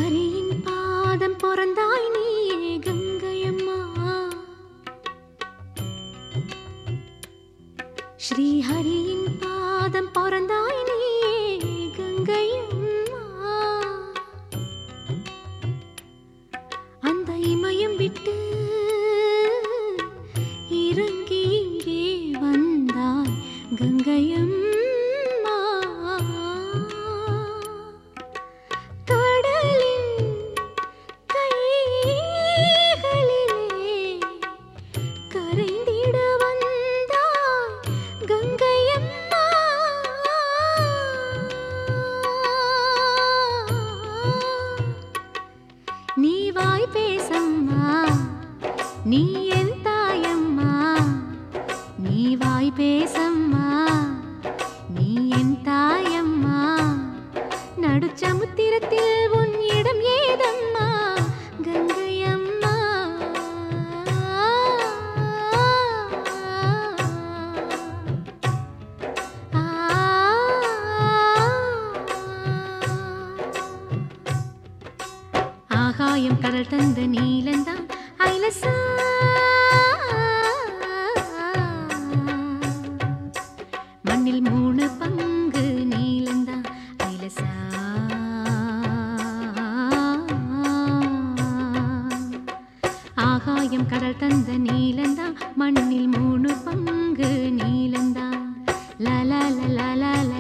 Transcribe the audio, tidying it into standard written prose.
ஸ்ரீஹரியின் பாதம் பொறந்தாய் நீயே கங்கையம்மா. ஸ்ரீஹரியின் பாதம் பொறந்தாய் நீயே கங்கையம்மா. அந்த இமயம் விட்டு இறங்கி இங்கே வந்தாய் கங்கையம்மா. நீ வாய் பேசம்மா, நீ என் தாயம்மா. நீ வாய் பேசம்மா, நீ என் தாயம்மா. நடுச்சமுத்திரத்தில் உன் இடம் ஏதம்மா கங்கையம்மா. ஆகாயம் கடல் தந்த நீலந்தான் ஐலசா. மண்ணில் 3 பங்கு நீலந்தான் ஐலசா. ஆகாயம் கடல் தந்த நீலந்தான் மண்ணில் 3 பங்கு நீலந்தான். லா லா லா லா லா.